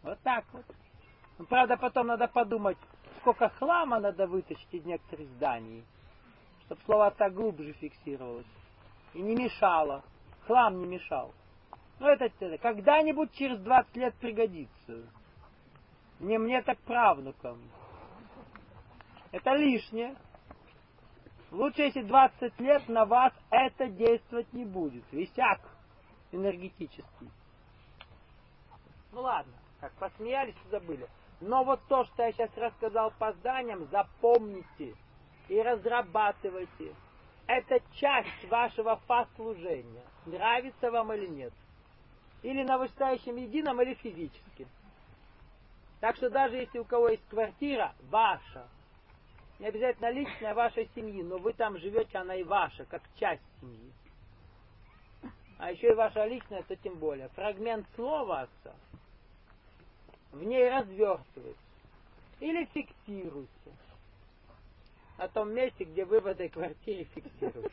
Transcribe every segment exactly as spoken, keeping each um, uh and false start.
Вот так вот. Ну, правда, потом надо подумать, сколько хлама надо вытащить из некоторых зданий, чтобы слово «отца» глубже фиксировалось. И не мешало. Хлам не мешал. Ну, это, это когда-нибудь через двадцать лет пригодится. Не мне, так правнукам. Это лишнее. Лучше, если двадцать лет на вас это действовать не будет. Висяк энергетический. Ну ладно, как посмеялись и забыли. Но вот то, что я сейчас рассказал по зданиям, запомните и разрабатывайте. Это часть вашего фас-служения. Нравится вам или нет. Или на вышестоящем едином, или физически. Так что даже если у кого есть квартира, ваша, не обязательно личная вашей семьи, но вы там живете, она и ваша, как часть семьи. А еще и ваша личная, то тем более. Фрагмент слова отца в ней развертывается или фиксируется на том месте, где вы в этой квартире фиксируете.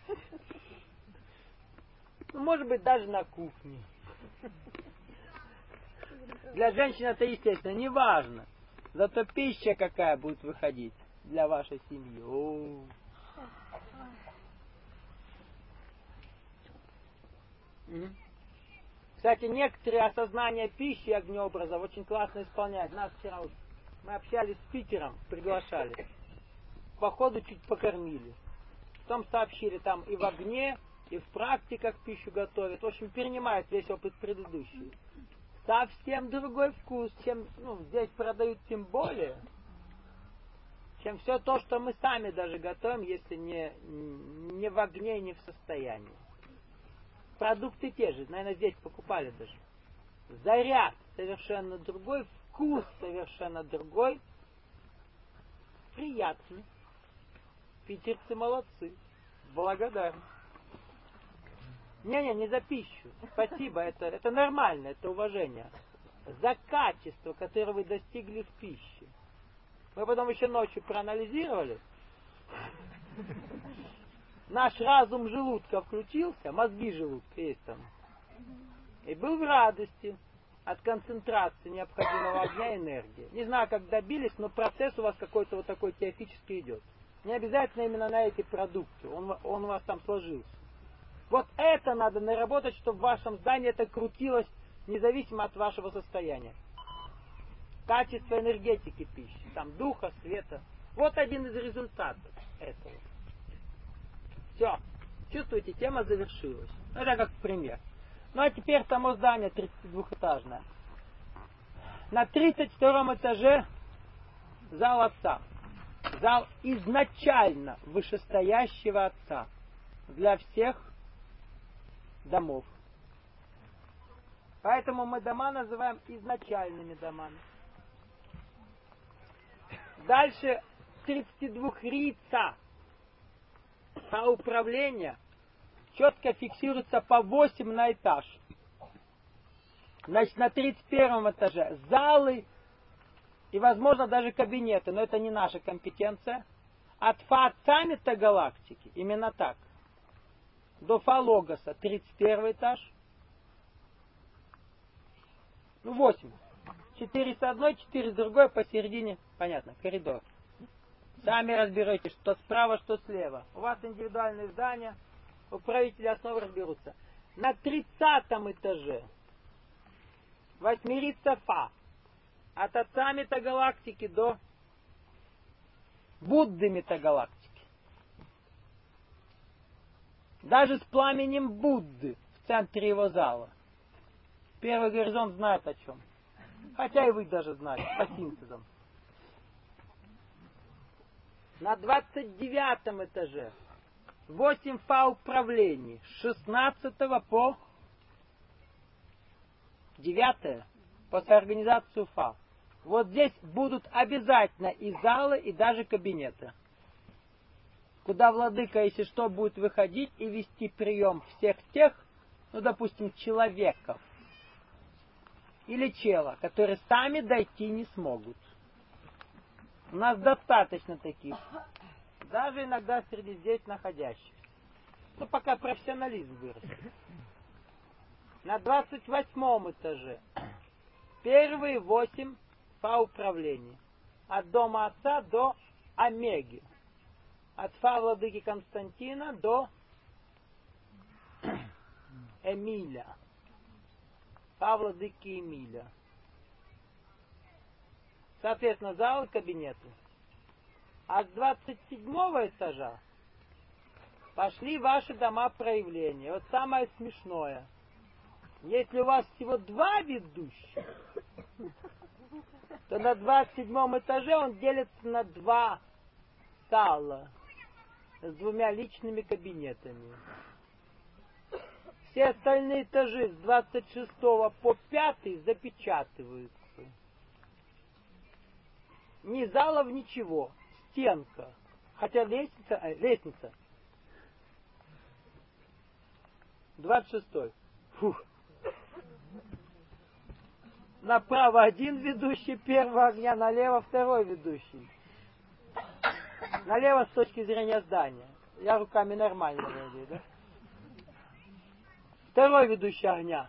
Ну, может быть, даже на кухне. Для женщин это, естественно, не важно. Зато пища какая будет выходить для вашей семьи. О-о-о. Кстати, некоторые осознания пищи и огнеобразов очень классно исполняют. Нас вчера вот, мы общались с Питером, приглашали. По ходу чуть покормили. Потом сообщили, там и в огне, и в практиках пищу готовят. В общем, перенимают весь опыт предыдущий. Совсем другой вкус, чем ну, здесь продают тем более, чем все то, что мы сами даже готовим, если не, не в огне, не в состоянии. Продукты те же, наверное, здесь покупали даже. Заряд совершенно другой, вкус совершенно другой. Приятный. Питерцы молодцы. Благодарны. Не-не, не за пищу. Спасибо, это, это нормально, это уважение. За качество, которое вы достигли в пище. Мы потом еще ночью проанализировали. Наш разум желудка включился, мозги желудка есть там. И был в радости от концентрации необходимого огня и энергии. Не знаю, как добились, но процесс у вас какой-то вот такой теоретический идет. Не обязательно именно на эти продукты. Он, он у вас там сложился. Вот это надо наработать, чтобы в вашем здании это крутилось независимо от вашего состояния. Качество энергетики пищи, там духа, света. Вот один из результатов этого. Все. Чувствуете, тема завершилась. Это как пример. Ну а теперь само здание тридцатидвухэтажное. На тридцать втором этаже зал отца. Зал изначально вышестоящего отца. Для всех домов. Поэтому мы дома называем изначальными домами. Дальше тридцатидвухрица. А управление четко фиксируется по восемь на этаж. Значит, на тридцать первом этаже залы и, возможно, даже кабинеты, но это не наша компетенция. От Фа саммита галактики, именно так, до Фа Логоса тридцать первый этаж. Ну, восемь. четыре с одной, четыре с другой, посередине, понятно, коридор. Сами разберетесь, что справа, что слева. У вас индивидуальные здания, управители основы разберутся. На тридцатом этаже восьмерица Фа. От отца метагалактики до Будды метагалактики. Даже с пламенем Будды в центре его зала. Первый горизонт знает о чем. Хотя и вы даже знаете, по синтезам. На двадцать девятом этаже восемь Фа управлений. С шестнадцатого по девятое после организации Фа. Вот здесь будут обязательно и залы, и даже кабинеты. Куда владыка, если что, будет выходить и вести прием всех тех, ну, допустим, человеков или чела, которые сами дойти не смогут. У нас достаточно таких. Даже иногда среди здесь находящих. Ну, пока профессионализм вырастет. На двадцать восьмом этаже Первые восемь фа управления. От дома отца до Омеги. От фа владыки Константина до Эмиля. Фа владыки Эмиля. Соответственно, зал и кабинеты. А с двадцать седьмого этажа пошли ваши дома проявления. Вот самое смешное. Если у вас всего два ведущих, то на двадцать седьмом этаже он делится на два зала с двумя личными кабинетами. Все остальные этажи с двадцать шестого по пятый запечатываются. Ни залов, ничего. Стенка. Хотя лестница... Э, лестница. двадцать шестой. Фух. Направо один ведущий первого огня, налево второй ведущий. Налево с точки зрения здания. Я руками нормально владею, да? Второй ведущий огня.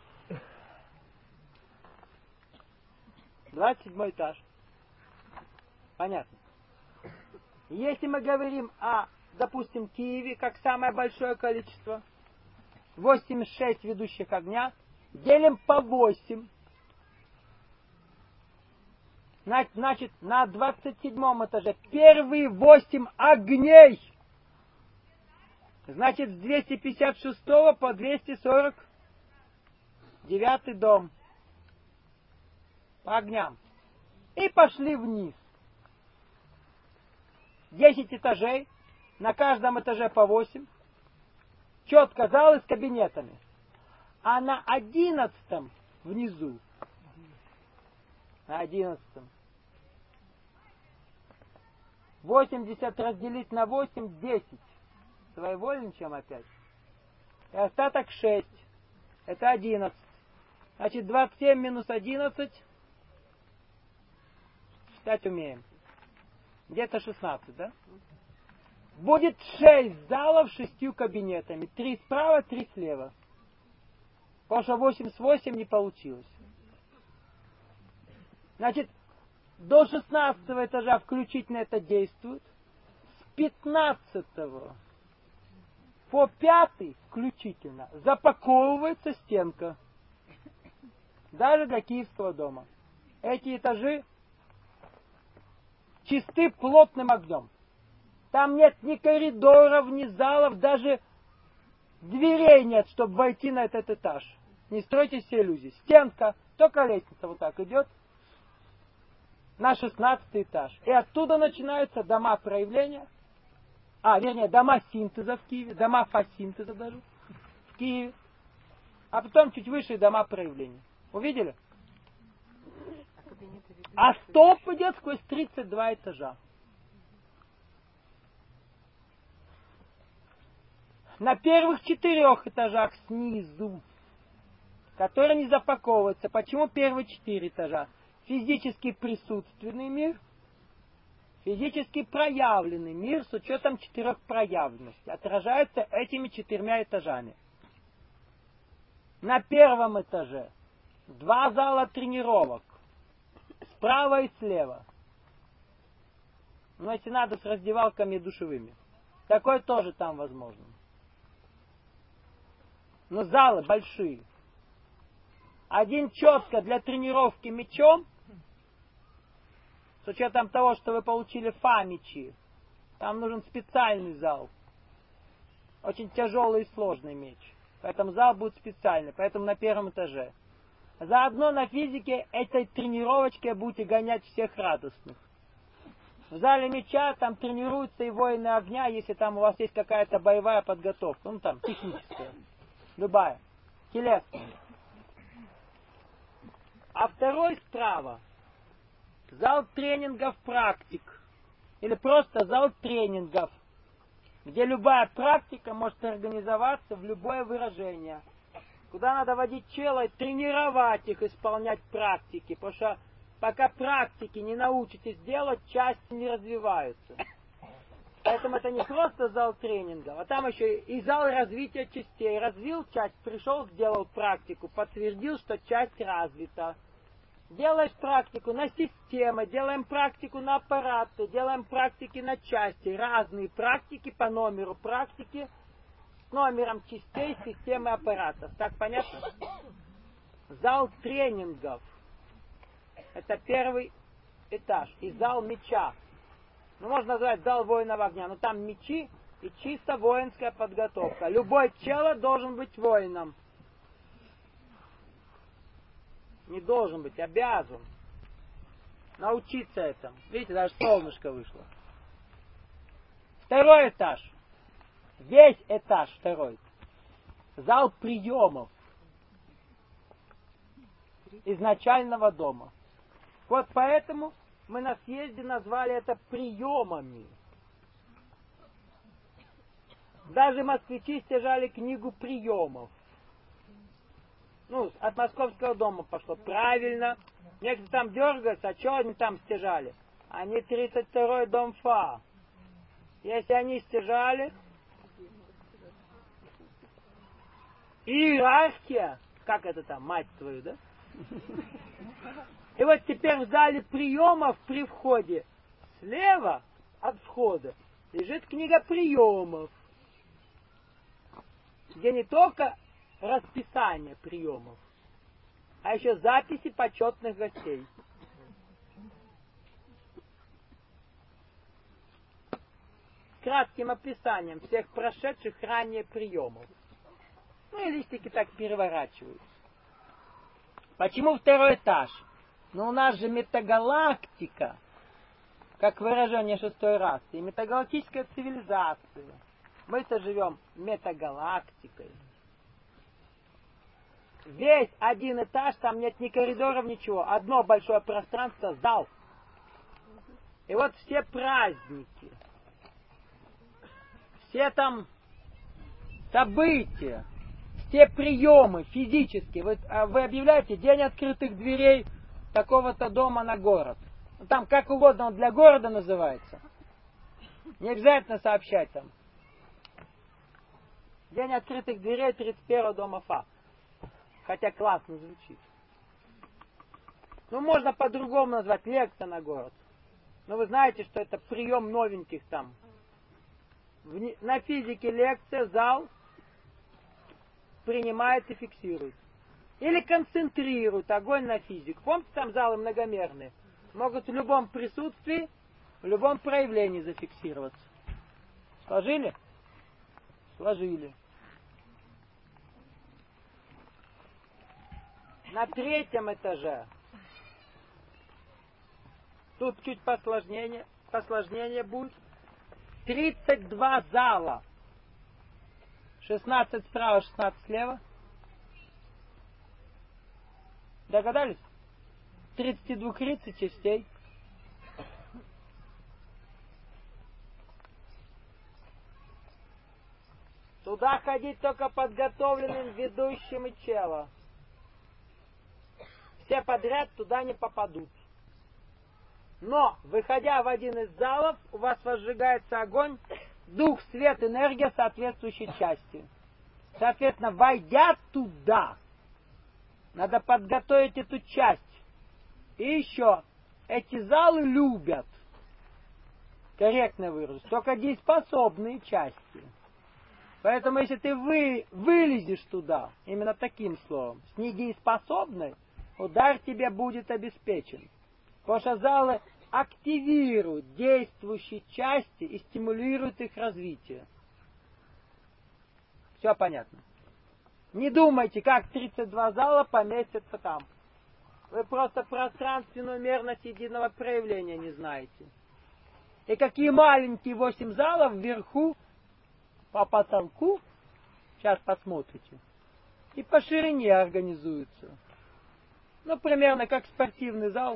двадцать седьмой этаж. Понятно. Если мы говорим о, допустим, Киеве, как самое большое количество, восемьдесят шесть ведущих огня, делим по восемь. Значит, на двадцать седьмом этаже первые восемь огней. Значит, с двести пятьдесят шестого по двести сорок девятый дом. По огням. И пошли вниз. десять этажей. На каждом этаже по восемь. Четко залы с кабинетами. А на одиннадцатом внизу. На одиннадцатом. восемьдесят разделить на восемь, десять. Своевольничаем опять. И остаток шесть. Это одиннадцать. Значит, двадцать семь минус одиннадцать. Считать умеем. Где-то шестнадцать, да? Будет шесть залов с шестью кабинетами. Три справа, три слева. Потому что восемь с восемь не получилось. Значит, до шестнадцатого этажа включительно это действует. С пятнадцатого по пятый включительно запаковывается стенка. Даже для Киевского дома. Эти этажи чисты плотным огнем. Там нет ни коридоров, ни залов, даже дверей нет, чтобы войти на этот этаж. Не стройте себе иллюзий. Стенка, только лестница вот так идет на шестнадцатый этаж. И оттуда начинаются дома проявления. А, вернее, дома синтеза в Киеве, дома фасинтеза даже в Киеве. А потом чуть выше дома проявления. Увидели? А столб идет сквозь тридцать два этажа. На первых четырех этажах снизу, которые не запаковываются. Почему первые четыре этажа? Физически присутственный мир, физически проявленный мир с учетом четырех проявленностей отражается этими четырьмя этажами. На первом этаже два зала тренировок. Справа и слева. Но если надо, с раздевалками и душевыми. Такое тоже там возможно. Но залы большие. Один четко для тренировки мячом. С учетом того, что вы получили фа мячи. Там нужен специальный зал. Очень тяжелый и сложный мяч. Поэтому зал будет специальный. Поэтому на первом этаже. Заодно на физике этой тренировочке будете гонять всех радостных. В зале мяча там тренируются и воины огня, если там у вас есть какая-то боевая подготовка. Ну там техническая. Любая. Телесная. А второй справа. Зал тренингов практик. Или просто зал тренингов. Где любая практика может организоваться в любое выражение. Куда надо водить чела и тренировать их, исполнять практики. Потому что пока практики не научитесь делать, части не развиваются. Поэтому это не просто зал тренингов, а там еще и зал развития частей. Развил часть, пришел, сделал практику, подтвердил, что часть развита. Делаешь практику на системы, делаем практику на аппараты, делаем практики на части. Разные практики по номеру практики с номером частей системы аппаратов. Так понятно? Зал тренингов. Это первый этаж. И зал меча. Ну, можно назвать зал воинов огня. Но там мечи и чисто воинская подготовка. Любой чело должен быть воином. Не должен быть, обязан. Научиться этому. Видите, даже солнышко вышло. Второй этаж. Весь этаж второй. Зал приемов. Изначального дома. Вот поэтому мы на съезде назвали это приемами. Даже москвичи стяжали книгу приемов. Ну, от московского дома пошло. Правильно. Некоторые там дергаются, а что они там стяжали? Они тридцать второй дом Фа. Если они стяжали, иерархия, как это там, мать твою, да? И вот теперь в зале приемов при входе слева от входа лежит книга приемов, где не только расписание приемов, а еще записи почетных гостей. С кратким описанием всех прошедших ранее приемов. Ну и листики так переворачиваются. Почему второй этаж? Ну у нас же метагалактика, как выражение шестой расы, и метагалактическая цивилизация. Мы-то живем метагалактикой. Весь один этаж, там нет ни коридоров, ничего. Одно большое пространство, зал. И вот все праздники, все там события, все приемы физические. Вы, вы объявляете день открытых дверей такого-то дома на город. Там как угодно он для города называется. Не обязательно сообщать там. День открытых дверей тридцать первого дома Фа. Хотя классно звучит. Ну, можно по-другому назвать, лекция на город. Но вы знаете, что это прием новеньких там. В, на физике лекция, зал принимает и фиксирует. Или концентрирует огонь на физику. Помните, там залы многомерные? Могут в любом присутствии, в любом проявлении зафиксироваться. Сложили? Сложили. На третьем этаже. Тут чуть посложнее, посложнее будет. тридцать два зала. шестнадцать справа, шестнадцать слева. Догадались? тридцать два тридцать частей. Туда ходить только подготовленным ведущим и чело. Все подряд туда не попадут. Но, выходя в один из залов, у вас возжигается огонь, дух, свет, энергия соответствующей части. Соответственно, войдя туда, надо подготовить эту часть. И еще, эти залы любят, корректно выражусь, только дееспособные части. Поэтому, если ты вы, вылезешь туда, именно таким словом, с недееспособной, удар тебе будет обеспечен. Потому что залы активируют действующие части и стимулируют их развитие. Все понятно? Не думайте, как тридцать два зала поместятся там. Вы просто пространственную мерность единого проявления не знаете. И какие маленькие восемь залов вверху, по потолку, сейчас посмотрите, и по ширине организуются. Ну, примерно как спортивный зал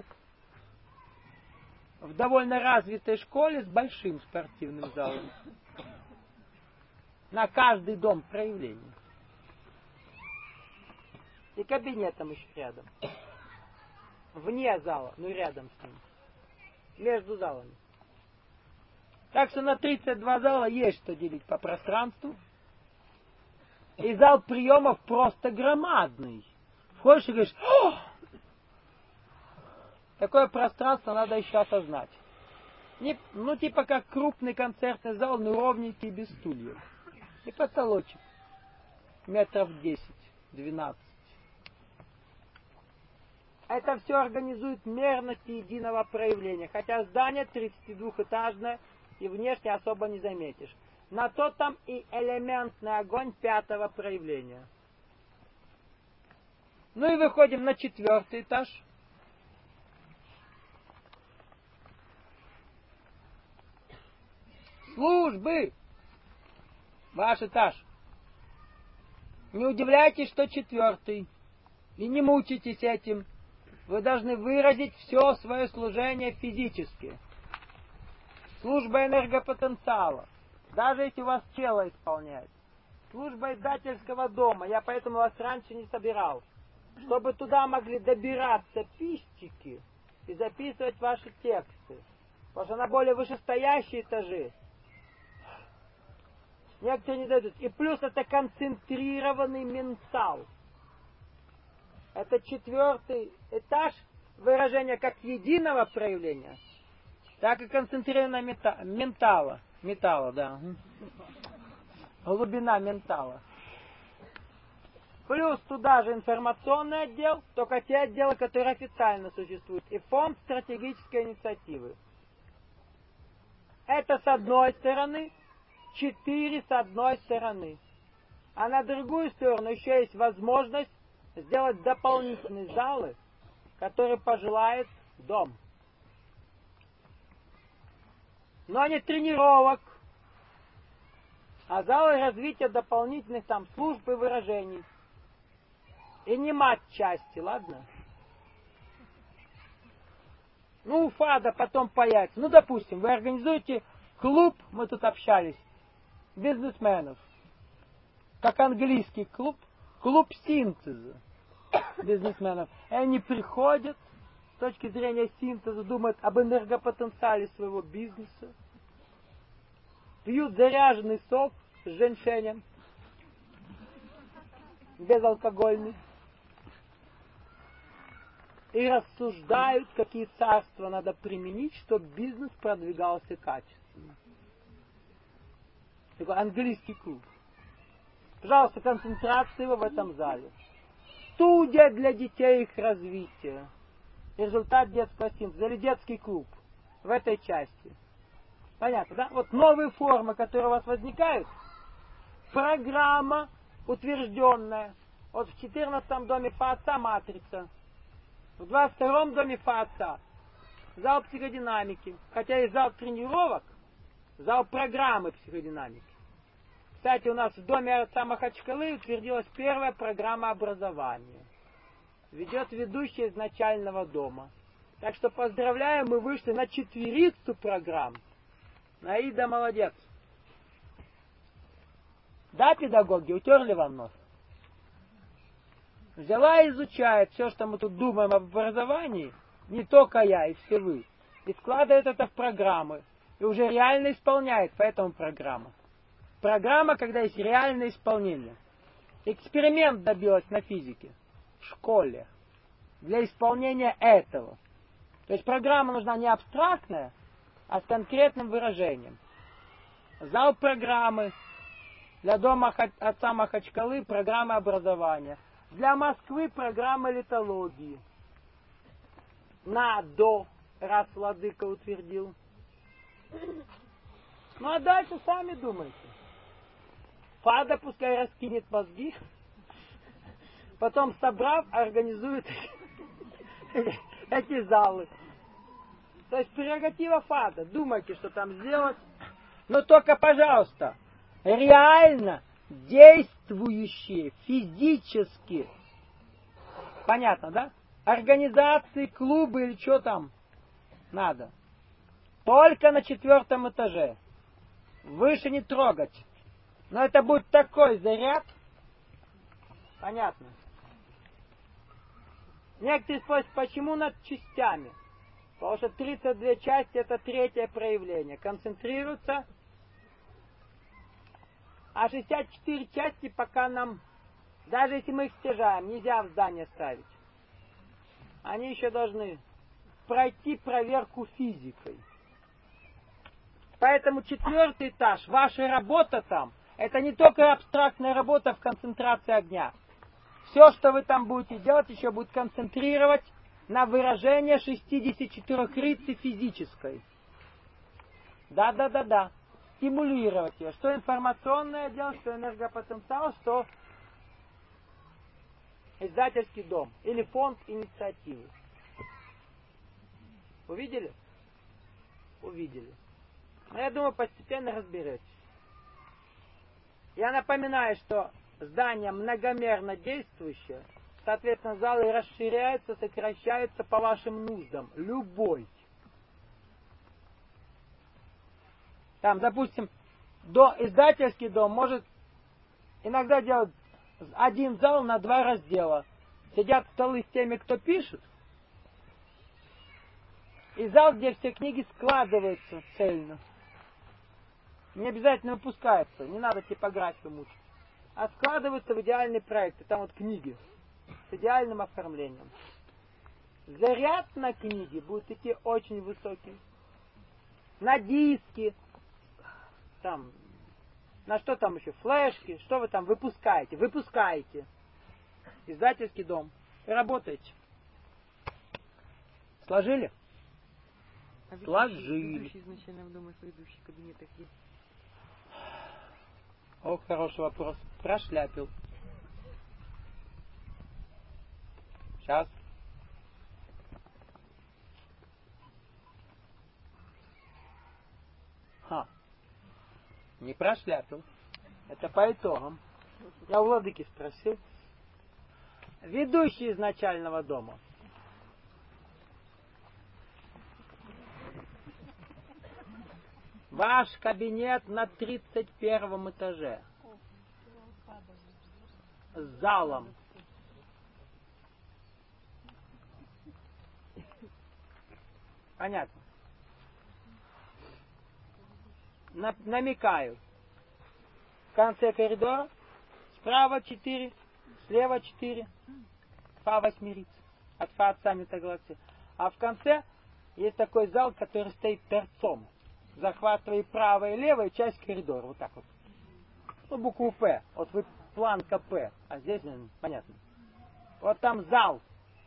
в довольно развитой школе с большим спортивным залом. На каждый дом проявления. И кабинетом еще рядом. Вне зала, ну рядом с ним. Между залами. Так что на тридцать два зала есть что делить по пространству. И зал приемов просто громадный. Входишь и говоришь: о! Такое пространство надо еще осознать. Не, ну, типа как крупный концертный зал, но ровненький, без стульев. И потолочек. Метров десять-двенадцать. Это все организует мерность единого проявления. Хотя здание тридцатидвухэтажное и внешне особо не заметишь. На то там и элементный огонь пятого проявления. Ну и выходим на четвертый этаж. Службы! Ваш этаж. Не удивляйтесь, что четвертый. И не мучайтесь этим. Вы должны выразить все свое служение физически. Служба энергопотенциала. Даже если у вас тело исполняет. Служба издательского дома. Я поэтому вас раньше не собирал. Чтобы туда могли добираться пищики и записывать ваши тексты. Потому что на более вышестоящие этажи некоторые не дадут. И плюс это концентрированный ментал. Это четвертый этаж выражения как единого проявления, так и концентрированного мета, ментала. Металла, да. Глубина ментала. Плюс туда же информационный отдел, только те отделы, которые официально существуют, и фонд стратегической инициативы. Это с одной стороны, четыре с одной стороны. А на другую сторону еще есть возможность сделать дополнительные залы, которые пожелает дом. Но не тренировок, а залы развития дополнительных там служб и выражений. И не мат-части, ладно? Ну, ФАДа потом появится. Ну, допустим, вы организуете клуб, мы тут общались, бизнесменов. Как английский клуб, клуб синтеза бизнесменов. И они приходят, с точки зрения синтеза, думают об энергопотенциале своего бизнеса. Пьют заряженный сок с женьшенем, безалкогольный. И рассуждают, какие царства надо применить, чтобы бизнес продвигался качественно. Такой английский клуб. Пожалуйста, концентрация его в этом зале. Студия для детей и их развития. Результат детского синтеза. Или детский клуб. В этой части. Понятно, да? Вот новые формы, которые у вас возникают. Программа утвержденная. Вот в четырнадцатом доме ФАЦа матрица. В двадцать втором доме ФАЦа зал психодинамики. Хотя и зал тренировок, зал программы психодинамики. Кстати, у нас в доме отца Махачкалы утвердилась первая программа образования. Ведет ведущий из начального дома. Так что поздравляем, мы вышли на четверицу программ. Наида молодец. Да, педагоги, утерли вам нос? Взяла и изучает все, что мы тут думаем об образовании, не только я и все вы, и складывает это в программы, и уже реально исполняет, поэтому программа. Программа, когда есть реальное исполнение. Эксперимент добилась на физике в школе для исполнения этого. То есть программа нужна не абстрактная, а с конкретным выражением. Зал программы для дома отца Махачкалы программы образования. Для Москвы программа литологии. На до, раз владыка утвердил. Ну а дальше сами думайте. ФАДа пускай раскинет мозги, потом собрав, организует эти залы. То есть прерогатива ФАДа. Думайте, что там сделать. Но только, пожалуйста, реально действующие физически. Понятно, да? Организации, клубы или что там надо. Только на четвертом этаже. Выше не трогать. Но это будет такой заряд. Понятно. Некоторые спросят, почему над частями? Потому что тридцать две части это третье проявление. Концентрируются. А шестьдесят четыре части пока нам, даже если мы их стяжаем, нельзя в здание ставить. Они еще должны пройти проверку физикой. Поэтому четвертый этаж, ваша работа там, это не только абстрактная работа в концентрации огня. Все, что вы там будете делать, еще будет концентрировать на выражение шестидесятичетырехрицы физической. Да-да-да-да. Стимулировать ее. Что информационное дело, что энергопотенциал, что издательский дом. Или фонд инициативы. Увидели? Увидели. Но я думаю, постепенно разберетесь. Я напоминаю, что здание многомерно действующее, соответственно, залы расширяются, сокращаются по вашим нуждам. Любой. Там, допустим, до, издательский дом может иногда делать один зал на два раздела. Сидят столы с теми, кто пишет, и зал, где все книги складываются цельно. Не обязательно выпускаются, не надо типографию мучить. А складываются в идеальный проект. И там вот книги с идеальным оформлением. Заряд на книги будет идти очень высокий. На диски, там, на что там еще, флешки, что вы там выпускаете? Выпускаете. Издательский дом. И работаете. Сложили? А Сложили. ведущий изначально в доме, в ведущих кабинетах есть? О, хороший вопрос. Прошляпил. Сейчас. Ха. Не прошляпил. Это по итогам. Я у владыки спросил. Ведущий изначального дома. Ваш кабинет на тридцать первом этаже. С залом. Понятно. На, намекаю. В конце коридора справа четыре, слева четыре. Фа восьмерица. От фа от саммита галактики. А в конце есть такой зал, который стоит торцом. Захватывая правая и левая часть коридора. Вот так вот. Ну, букву П. Вот вы планка П. А здесь, понятно. Вот там зал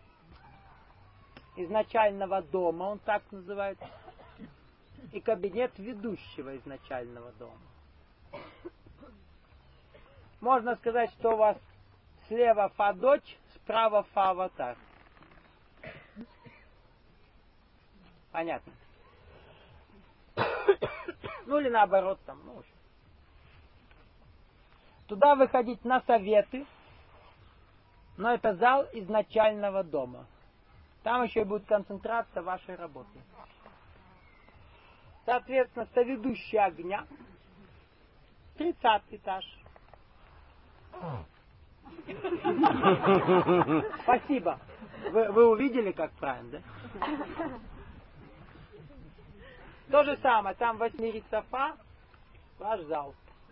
изначального дома. Он так называется. И кабинет ведущего изначального дома. Можно сказать, что у вас слева фа дочь, справа фа аватар. Понятно. Ну или наоборот там. Ну, туда выходить на советы, но это зал изначального дома. Там еще и будет концентрация вашей работы. Соответственно, соведущий огня, тридцатый этаж. Спасибо. Вы, вы увидели, как правильно, да? То же самое, там восьмерица фа, ваш зал.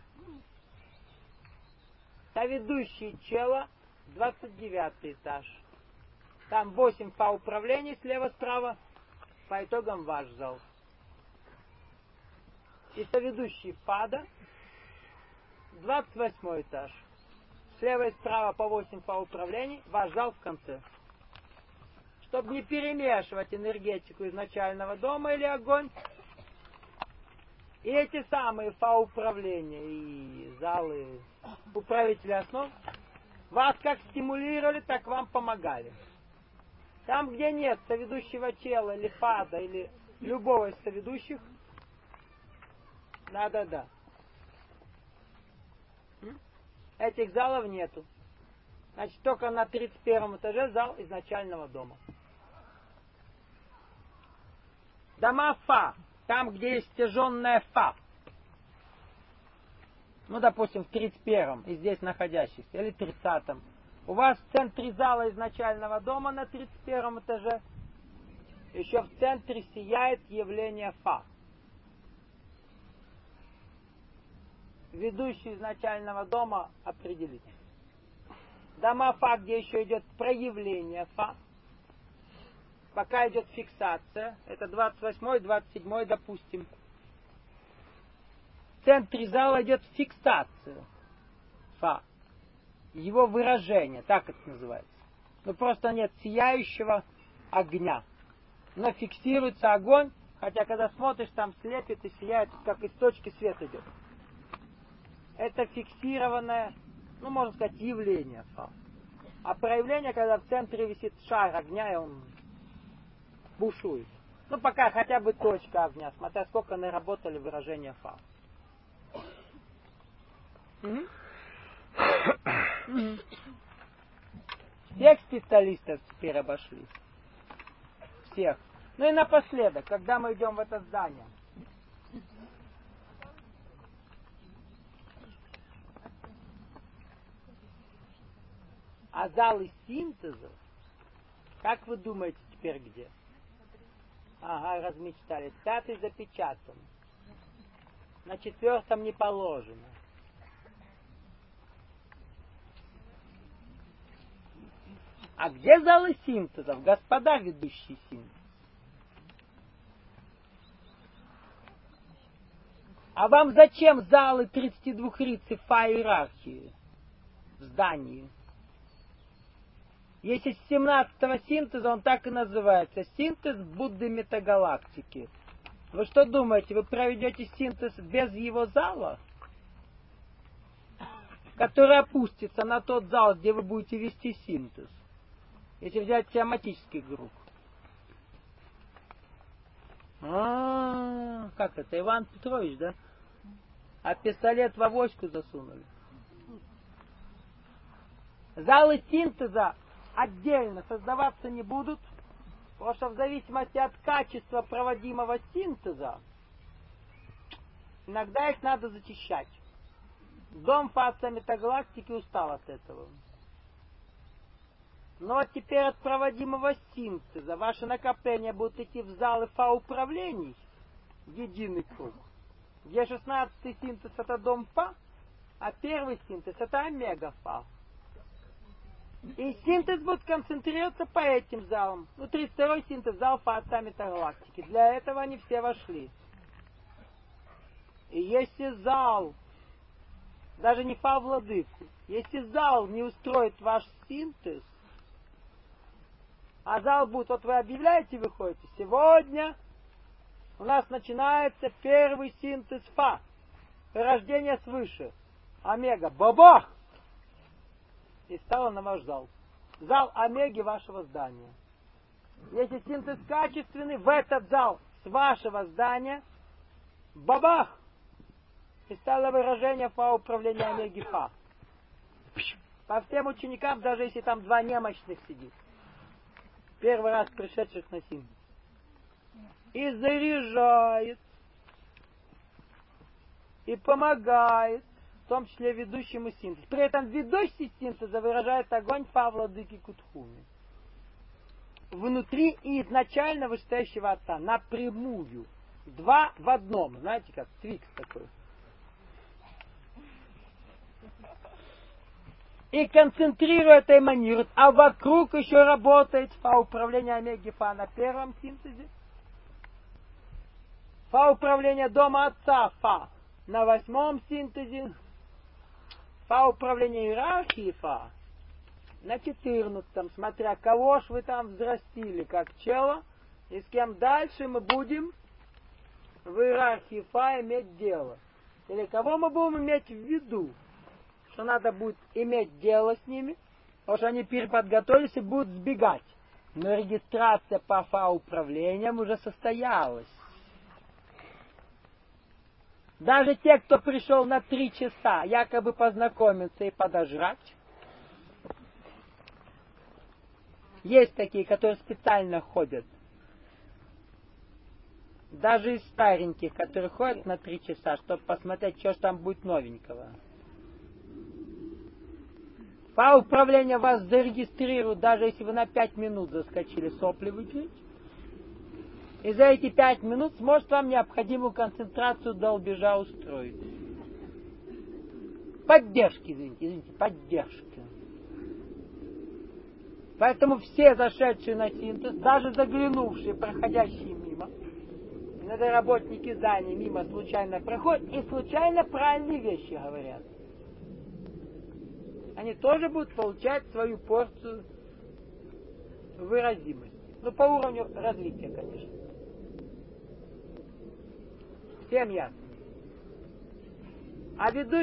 Соведущий чело, двадцать девятый этаж. Там восемь фа управлений слева-справа, по итогам ваш зал. И соведущий фада, двадцать восьмой этаж. Слева и справа по восемь фа управлений, ваш зал в конце. Чтобы не перемешивать энергетику изначального дома или огонь, и эти самые фа управления и залы управителя основ вас как стимулировали, так вам помогали. Там, где нет соведущего тела или фада, или любого из соведущих, да-да-да. Этих залов нету. Значит, только на тридцать первом этаже зал изначального дома. Дома фа. Там, где есть стяженная фа. Ну, допустим, в тридцать первом и здесь находящихся, или тридцатом. У вас в центре зала изначального дома на тридцать первом этаже еще в центре сияет явление фа. Ведущий изначального дома определить. Дома фа, где еще идет проявление фа. пока идет фиксация, это двадцать восьмой, двадцать седьмой, допустим, в центре зала идет фиксация. Фа. Его выражение, так это называется. Ну просто нет сияющего огня. Но фиксируется огонь, хотя когда смотришь, там слепит и сияет, как из точки света идет. Это фиксированное, ну можно сказать, явление фа. А проявление, когда в центре висит шар огня, и он бушует. Ну пока хотя бы точка огня, смотря сколько наработали выражения фа. Mm-hmm. Mm-hmm. Всех специалистов теперь обошли. Всех. Ну и напоследок, когда мы идем в это здание. А залы синтеза, как вы думаете теперь где? Ага, размечтались. Пятый запечатан. На четвертом не положено. А где залы синтезов, господа ведущие синтез? А вам зачем залы тридцатидвухридцы фа иерархии в здании? Если с семнадцатого синтеза, он так и называется. Синтез Будды метагалактики. Вы что думаете, вы проведете синтез без его зала? Который опустится на тот зал, где вы будете вести синтез. Если взять тематический групп. А, как это, Иван Петрович, да? А пистолет в авоську засунули. Залы синтеза отдельно создаваться не будут, потому что в зависимости от качества проводимого синтеза иногда их надо зачищать. Дом фаса метагалактики устал от этого. Но теперь от проводимого синтеза ваши накопления будут идти в залы фа управлений, единый круг, где шестнадцатый синтез это дом фа, а первый синтез это омега фа. И синтез будет концентрироваться по этим залам. Ну, тридцать второй синтез зал фа отца метагалактики. Для этого они все вошли. И если зал, даже не фа владыку, если зал не устроит ваш синтез, а зал будет, вот вы объявляете, выходите, сегодня у нас начинается первый синтез фа, рождение свыше, омега, бабах! И стало на ваш зал. Зал омеги вашего здания. Если синтез качественный, в этот зал с вашего здания, бабах! И стало выражение фа управления омеги фа. По всем ученикам, даже если там два немощных сидит. Первый раз пришедших на синтез. И заряжает. И помогает. В том числе ведущему синтез. При этом ведущий синтеза выражает огонь фа владыки Кутхуми. Внутри и изначально вышестоящего отца. Напрямую. Два в одном. Знаете как? Твикс такой. И концентрирует и эманирует. А вокруг еще работает фа управление омеги фа на первом синтезе. Фа управление дома отца фа на восьмом синтезе. Фа управление иерархии фа на четырнадцатом, смотря кого ж вы там взрастили, как чело, и с кем дальше мы будем в иерархии фа иметь дело. Или кого мы будем иметь в виду, что надо будет иметь дело с ними, потому что они переподготовились и будут сбегать. Но регистрация по фа управлениям уже состоялась. Даже те, кто пришел на три часа, якобы познакомиться и подожрать. Есть такие, которые специально ходят. Даже из стареньких, которые ходят на три часа, чтобы посмотреть, что ж там будет новенького. Фа управление вас зарегистрирует, даже если вы на пять минут заскочили сопли выпить. И за эти пять минут сможет вам необходимую концентрацию долбежа устроить. Поддержки, извините, извините, поддержки. Поэтому все зашедшие на синтез, даже заглянувшие, проходящие мимо, иногда работники здания мимо случайно проходят и случайно правильные вещи говорят. Они тоже будут получать свою порцию выразимости. Ну, по уровню развития, конечно. Всем ясно. А ведущий